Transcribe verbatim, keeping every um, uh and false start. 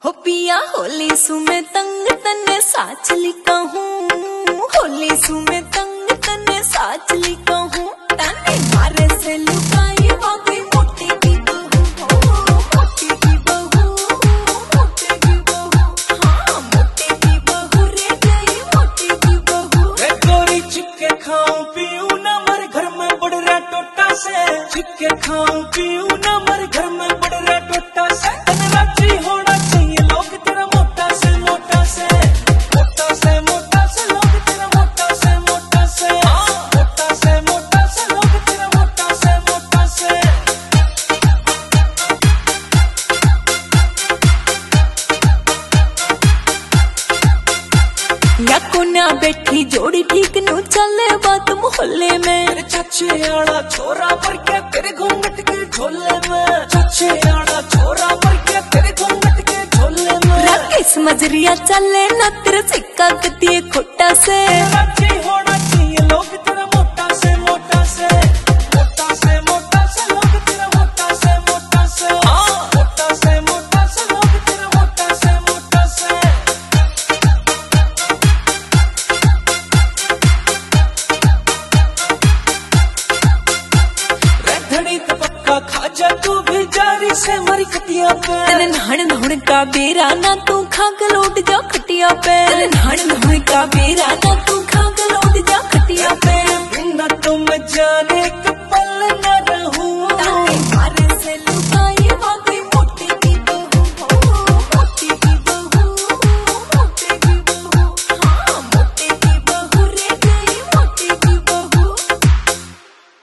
हो पिया होली सु में तंग तने साच लिखा हूँ, होली सु में तंग तने साच लिखा हूँ। तने मारे से लुकाई वो भी मोटी की बहू, मोटी की बहू, मोटी की बहू, हाँ मोटी की बहू रे गई मोटी की बहू। रे गोरी चिक्के खाऊं पीऊं ना मर घर में बढ़ रहा टोटा से, चिक्के खाऊं पीऊं ना मर घर में बढ़ रहा टोटा से। तने राजी होना चाहिए लोग तेरा मोटा से मोटा से, मोटा से मोटा से लोग तेरा मोटा से मोटा से, मोटा से मोटा से लोग तेरा मोटा से मोटा से। या कोना बैठी जोड़ी ठीक नु चले बात मोहल्ले में। तेरे चाचे आड़ा छोरा पर के तेरे घूंघट के झोले में, चाचे आड़ा छोरा पर के तेरे घूंघट के झोले में। राकेश मजरिया चले न तेरे सिक्का कतिये खोटा से। राजी होना चाहिए लोग तेरा मोटा से मोटा से, मोटा से मोटा से लोग तेरा मोटा से मोटा से, मोटा से मोटा से लोग तेरा मोटा से मोटा से। धड़ी तो पक्का खा जा तू भी जारी से मरी खटिया पे। तने नहण नहण का बेरा ना तू खाक लौट जा खटिया पे। तने नहण नहण का बेरा ना तू खाक लौट जा खटिया पे। बिना तुम जाने कपल न